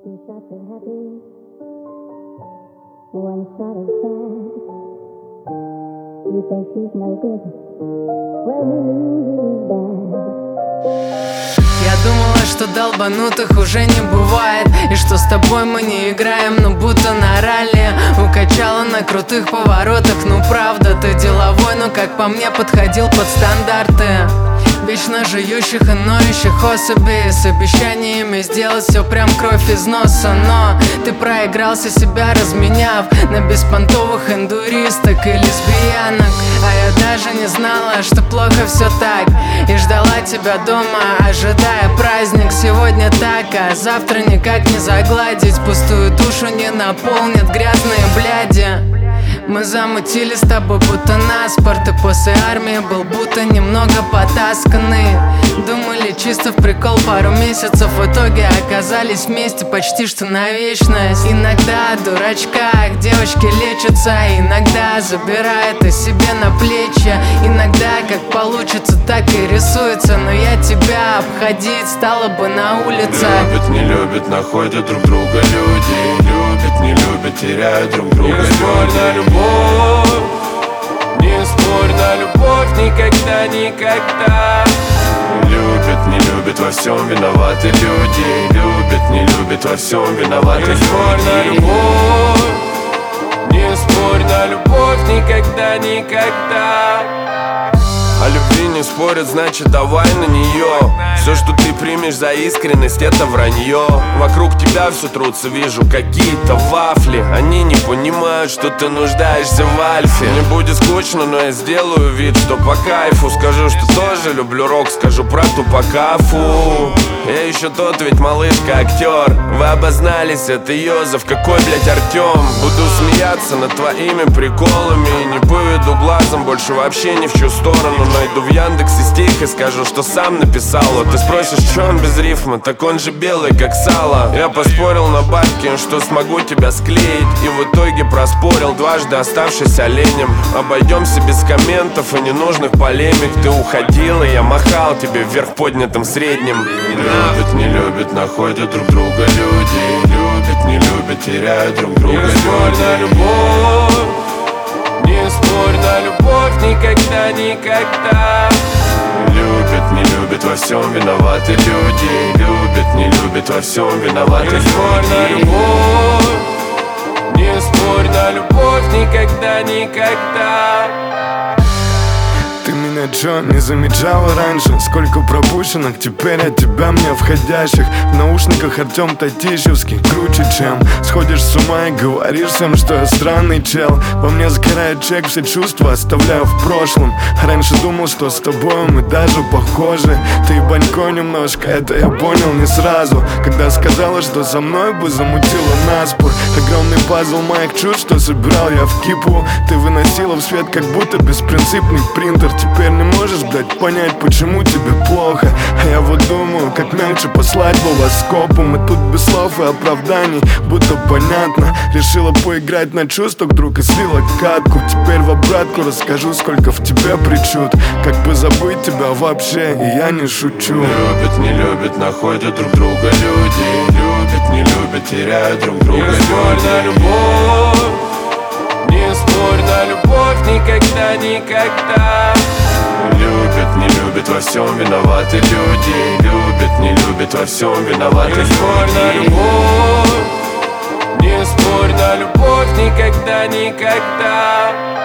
Two shots of happy, one shot of sad. You think she's no good? Well, you knew he was bad. Я думала, что долбанутых уже не бывает, и что с тобой мы не играем, но будто на ралли. Укачала на крутых поворотах, ну правда, ты деловой, но как по мне подходил под стандарты вечно жующих и ноющих особей, с обещаниями сделать все прям кровь из носа. Но ты проигрался, себя разменяв на беспонтовых эндуристок и лесбиянок. А я даже не знала, что плохо все так, и ждала тебя дома, ожидая праздник. Сегодня так, а завтра никак не загладить. Пустую душу не наполнят грязные бляди. Мы замутили с тобой будто на спорт, и после армии был будто немного потасканный. Думали чисто в прикол пару месяцев, в итоге оказались вместе почти что на вечность. Иногда дурачка девочки лечатся, иногда забирает о себе на плечи. Иногда как получится, так и рисуется, но я тебя обходить стала бы на улице. Любят, не любят, находят друг друга люди. Любят, не любят, теряют друг друга люди. Не спорь на любовь, не спорь на любовь, никогда, никогда. Любят, не любят, во всем виноваты люди. Любят, не любят, во всем виноваты люди. Не спорь на любовь, не спорь на любовь, никогда, никогда. О любви не спорят, значит давай на нее. Все, что ты примешь за искренность, это вранье. Вокруг тебя все трутся, вижу какие-то вафли. Они не понимают, что ты нуждаешься в альфе. Мне будет скучно, но я сделаю вид, что по кайфу. Скажу, что тоже люблю рок, скажу про тупакафу. Я еще тот ведь малышка-актер. Вы обознались, это Йозеф, какой, блять, Артем. Буду смеяться над твоими приколами, не поведу глазом больше вообще ни в чью сторону. Найду в Яндексе стих и скажу, что сам написал. Вот ты спросишь, что он без рифма, так он же белый, как сало. Я поспорил на бабки, что смогу тебя склеить, и в итоге проспорил, дважды оставшись оленем. Обойдемся без комментов и ненужных полемик. Ты уходил, и я махал тебе вверх поднятым средним. Любят, не любят, находят друг друга люди. Любят, не любят, теряют друг друга люди. Не спорь на любовь, не спорь на любовь, никогда, никогда. Любят, не любят, во всем виноваты люди. Любят, не любят, во всем виноваты люди. Не спорь на любовь, не спорь на любовь, никогда, никогда. Ты меня чё, не замечала раньше? Сколько пропущенных теперь от тебя мне входящих. В наушниках Артем Татищевский, круче чем. Сходишь с ума и говоришь всем, что я странный чел. Во мне сгорает чек, все чувства оставляю в прошлом. Раньше думал, что с тобой мы даже похожи. Ты банько немножко, это я понял не сразу, когда сказала, что со мной бы замутила наспор. Огромный пазл моих чувств, что собирал я в кипу, ты выносила в свет, как будто беспринципный принтер. Теперь не можешь, блядь, понять, почему тебе плохо. А я вот думаю, как мягче послать волоскопу. Мы тут без слов и оправданий, будто понятно. Решила поиграть на чувствах, вдруг и слила катку. Теперь в обратку расскажу, сколько в тебе причуд. Как бы забыть тебя вообще, и я не шучу. Любят, не любят, находят друг друга люди. Любят, не любят, теряют друг друга люди. Не спорь на любовь, не спорь на любовь, никогда, никогда. Любят, не любят, во всем виноваты люди. Любят, не любят, во всем виноваты люди. Не спорь на любовь, не спорь на любовь, никогда, никогда.